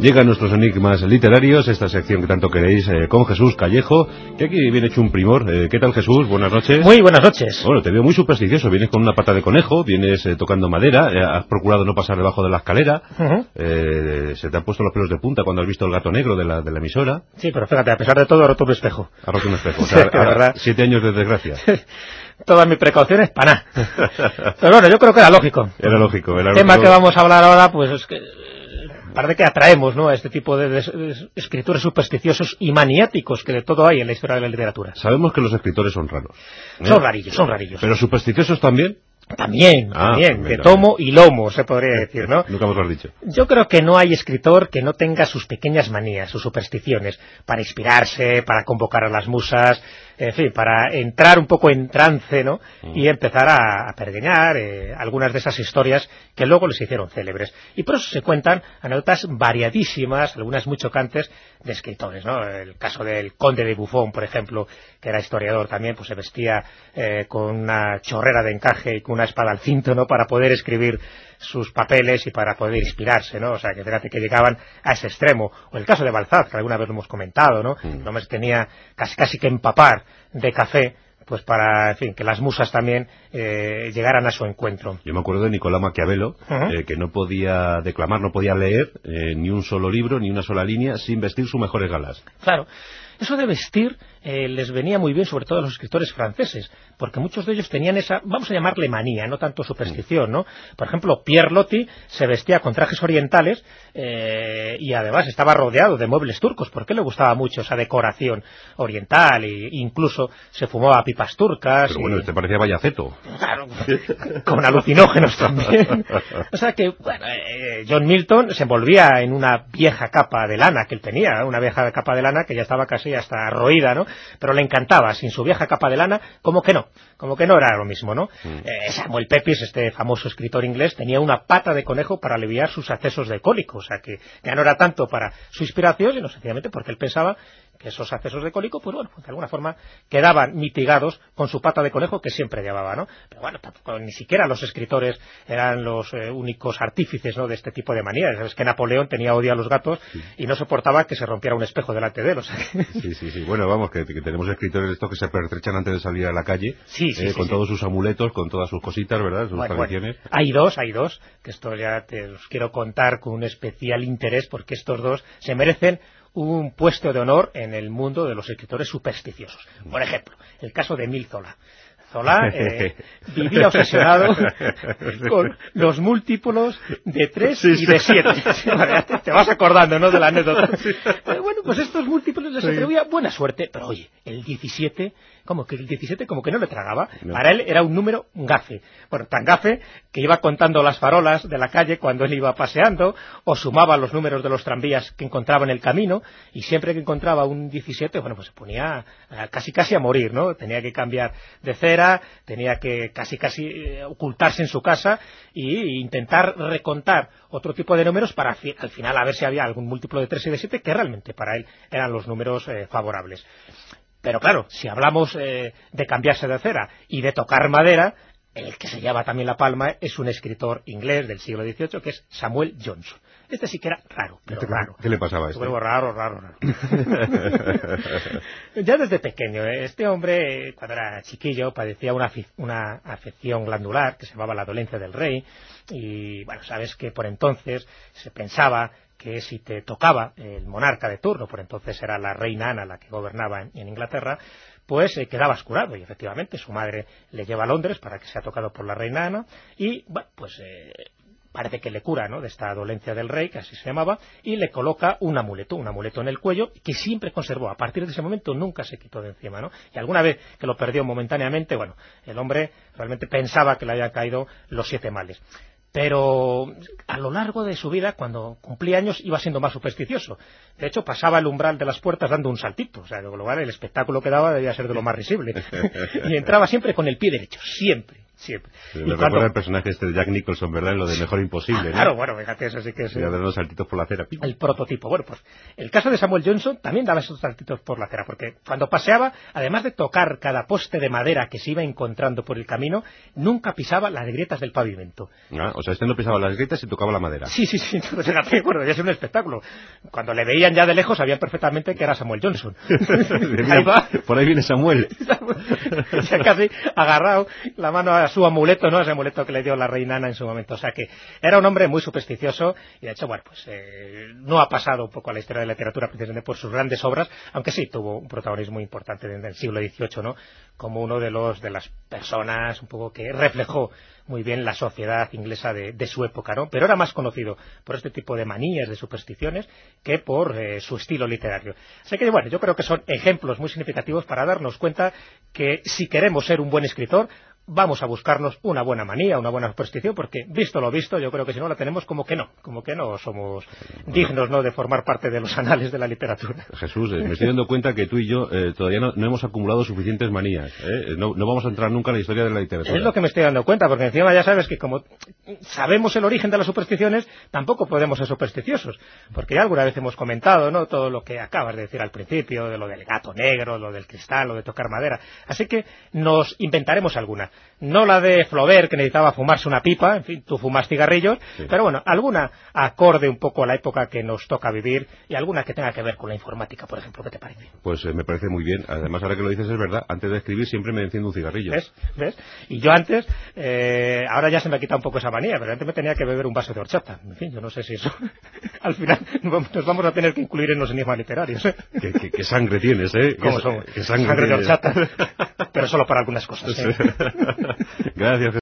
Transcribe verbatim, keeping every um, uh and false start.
Llegan nuestros enigmas literarios, esta sección que tanto queréis, eh, con Jesús Callejo, que aquí viene hecho un primor. Eh, ¿Qué tal, Jesús? Buenas noches. Muy buenas noches. Bueno, te veo muy supersticioso. Vienes con una pata de conejo, vienes eh, tocando madera, eh, has procurado no pasar debajo de la escalera, uh-huh. eh, se te han puesto los pelos de punta cuando has visto el gato negro de la, de la emisora. Sí, pero fíjate, a pesar de todo, ha roto un espejo. Ha roto un espejo. O sea, sí, verdad. Siete años de desgracia. Todas mis precauciones para nada. Pero bueno, yo creo que era lógico. Era lógico. Era el tema lógico. que vamos a hablar ahora, pues es que parece que atraemos, ¿no?, a este tipo de, de, de escritores supersticiosos y maniáticos que de todo hay en la historia de la literatura. Sabemos que los escritores son raros, ¿eh? Son rarillos, son rarillos. ¿Pero supersticiosos también? También, ah, también, de tomo y lomo, se podría decir, ¿no? Nunca mejor dicho. Yo creo que no hay escritor que no tenga sus pequeñas manías, sus supersticiones, para inspirarse, para convocar a las musas, en fin, para entrar un poco en trance, ¿no? Mm. Y empezar a, a pergeñar eh, algunas de esas historias que luego les hicieron célebres. Y por eso se cuentan anécdotas variadísimas, algunas muy chocantes, de escritores, ¿no? El caso del conde de Buffon, por ejemplo, que era historiador también, pues se vestía eh, con una chorrera de encaje y con una espada al cinto, ¿no?, para poder escribir sus papeles y para poder inspirarse, ¿no? O sea, que fíjate que llegaban a ese extremo. O el caso de Balzac, que alguna vez lo hemos comentado, ¿no? Mm. El hombre tenía casi casi que empapar de café, pues para, en fin, que las musas también eh, llegaran a su encuentro. Yo me acuerdo de Nicolás Maquiavelo, uh-huh. eh, que no podía declamar, no podía leer eh, ni un solo libro, ni una sola línea, sin vestir sus mejores galas. Claro. Eso de vestir eh, les venía muy bien, sobre todo a los escritores franceses, porque muchos de ellos tenían esa, vamos a llamarle manía, no tanto superstición, ¿no? Por ejemplo, Pierre Loti se vestía con trajes orientales eh, y además estaba rodeado de muebles turcos, porque le gustaba mucho esa decoración oriental e incluso se fumaba pipas turcas. Pero bueno, y... te parecía Bayaceto. Claro, con alucinógenos también. O sea que, bueno, eh, John Milton se envolvía en una vieja capa de lana que él tenía, una vieja capa de lana que ya estaba casi hasta roída, ¿no? Pero le encantaba, sin su vieja capa de lana, como que no, como que no era lo mismo, ¿no? Mm. Eh, Samuel Pepys, este famoso escritor inglés, tenía una pata de conejo para aliviar sus accesos de cólico, o sea que ya no era tanto para su inspiración, sino sencillamente porque él pensaba que esos accesos de cólico, pues bueno, pues de alguna forma quedaban mitigados con su pata de conejo que siempre llevaba, ¿no? Pero bueno, tampoco, ni siquiera los escritores eran los eh, únicos artífices, ¿no?, de este tipo de manías. Sabes que Napoleón tenía odio a los gatos sí. y no soportaba que se rompiera un espejo delante de él, o sea que... Sí, sí, sí. Bueno, vamos, que, que tenemos escritores estos que se pertrechan antes de salir a la calle, sí, sí, eh, sí, con sí. todos sus amuletos, con todas sus cositas, ¿verdad? Sus bueno, tradiciones. Bueno. Hay dos, hay dos, que esto ya te los quiero contar con un especial interés, porque estos dos se merecen un puesto de honor en el mundo de los escritores supersticiosos. Por ejemplo, el caso de Émile Zola. Zola eh, vivía obsesionado con los múltiplos de tres sí, y de siete. Sí. Te, te vas acordando, ¿no?, de la anécdota. Pero bueno, pues estos múltiplos les atribuía buena suerte, pero oye, el diecisiete, como que el diecisiete como que no le tragaba. No. Para él era un número gafe. Bueno, tan gafe que iba contando las farolas de la calle cuando él iba paseando, o sumaba los números de los tranvías que encontraba en el camino, y siempre que encontraba un diecisiete, bueno, pues se ponía casi casi a morir, ¿no? Tenía que cambiar de cera, tenía que casi casi eh, ocultarse en su casa e intentar recontar otro tipo de números para fi al final a ver si había algún múltiplo de tres y de siete que realmente para él eran los números eh, favorables. Pero claro, si hablamos eh, de cambiarse de cera y de tocar madera, el que se lleva también la palma es un escritor inglés del siglo dieciocho que es Samuel Johnson. Este sí que era raro, pero ¿Qué, raro. ¿Qué le pasaba a este? Bueno, raro, raro, raro. Ya desde pequeño, este hombre, cuando era chiquillo, padecía una, una afección glandular que se llamaba la dolencia del rey. Y, bueno, sabes que por entonces se pensaba que si te tocaba el monarca de turno, por entonces era la reina Ana la que gobernaba en, en Inglaterra, pues eh, quedabas curado. Y efectivamente su madre le lleva a Londres para que sea tocado por la reina Ana. Y, bueno, pues... Eh, parece que le cura, ¿no?, de esta dolencia del rey, que así se llamaba, y le coloca un amuleto, un amuleto en el cuello, que siempre conservó. A partir de ese momento nunca se quitó de encima, ¿no? Y alguna vez que lo perdió momentáneamente, bueno, el hombre realmente pensaba que le habían caído los siete males. Pero a lo largo de su vida, cuando cumplía años, iba siendo más supersticioso. De hecho, pasaba el umbral de las puertas dando un saltito. O sea, con lo cual el espectáculo que daba debía ser de lo más risible. Y entraba siempre con el pie derecho, siempre. siempre. Me y recuerda cuando... el personaje este de Jack Nicholson, ¿verdad? En lo de Mejor Imposible, ¿no? Claro, bueno, fíjate, eso sí que es... Y a dar unos saltitos por la acera. El prototipo. Bueno, pues el caso de Samuel Johnson también daba esos saltitos por la acera, porque cuando paseaba, además de tocar cada poste de madera que se iba encontrando por el camino, nunca pisaba las grietas del pavimento. Ah, o sea, este no pisaba las grietas y tocaba la madera. Sí, sí, sí, entonces era bueno, ya es un espectáculo. Cuando le veían ya de lejos sabían perfectamente que era Samuel Johnson. Mira, ahí va. Por ahí viene Samuel. Ya casi agarrado la mano a su amuleto, ¿no? Ese amuleto que le dio la reina Ana en su momento. O sea que era un hombre muy supersticioso y de hecho, bueno, pues eh, no ha pasado un poco a la historia de la literatura precisamente por sus grandes obras, aunque sí tuvo un protagonismo importante desde el siglo dieciocho, ¿no? Como uno de los de las personas un poco que reflejó muy bien la sociedad inglesa de, de su época, ¿no? Pero era más conocido por este tipo de manías, de supersticiones, que por eh, su estilo literario. Así que, bueno, yo creo que son ejemplos muy significativos para darnos cuenta que si queremos ser un buen escritor, vamos a buscarnos una buena manía, una buena superstición, porque visto lo visto, yo creo que si no la tenemos, como que no, como que no somos dignos, ¿no?, de formar parte de los anales de la literatura. Jesús, eh, me estoy dando cuenta que tú y yo eh, todavía no, no hemos acumulado suficientes manías, ¿eh? No, no vamos a entrar nunca en la historia de la literatura. Es lo que me estoy dando cuenta, porque encima ya sabes que como sabemos el origen de las supersticiones, tampoco podemos ser supersticiosos, porque ya alguna vez hemos comentado, ¿no?, todo lo que acabas de decir al principio, de lo del gato negro, lo del cristal, lo de tocar madera, así que nos inventaremos alguna. No la de Flaubert, que necesitaba fumarse una pipa, en fin, tú fumas cigarrillos, sí. Pero bueno, alguna acorde un poco a la época que nos toca vivir y alguna que tenga que ver con la informática, por ejemplo, ¿qué te parece? Pues eh, me parece muy bien, además ahora que lo dices es verdad, antes de escribir siempre me enciendo un cigarrillo. ¿Ves? ¿Ves? Y yo antes, eh, ahora ya se me ha quitado un poco esa manía, pero antes me tenía que beber un vaso de horchata, en fin, yo no sé si eso, al final nos vamos a tener que incluir en los enigmas literarios. ¿eh? ¿Qué, qué, qué sangre tienes, eh? ¿Cómo ¿Qué, somos? ¿Qué sangre, sangre de tienes? horchata, pero solo para algunas cosas. ¿eh? Gracias.